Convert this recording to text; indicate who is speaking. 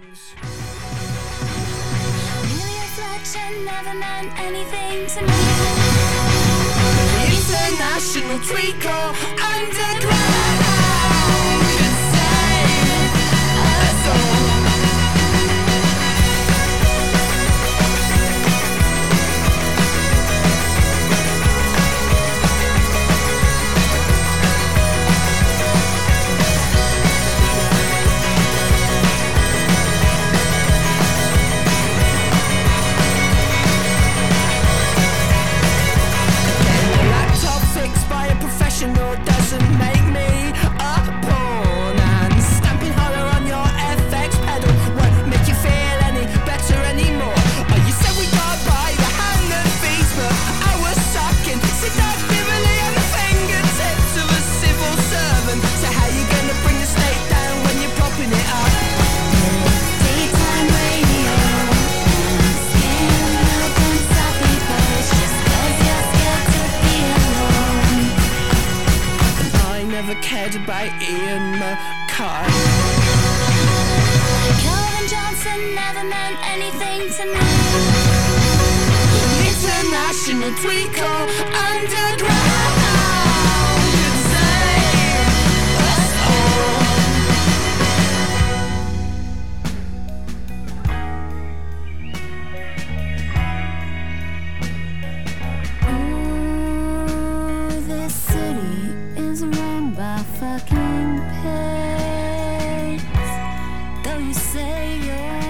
Speaker 1: Never meant anything to me. International tweet call underground could save us all. Doesn't make me a pawn, and stamping hollow on your FX pedal won't make you feel any better anymore. Oh, you said we got by the hand and feet, but I was sucking seductively on the fingertips of a civil servant. So how you gonna bring the state down when you're propping it up? Daytime radio and skin open sloppy posts just 'cause you're scared to be alone. I never cared about Ian McKay. Calvin Johnson never meant anything to me. International tweet call underground could save us all. Ooh, this city is run by fucking pigs. Though you say you're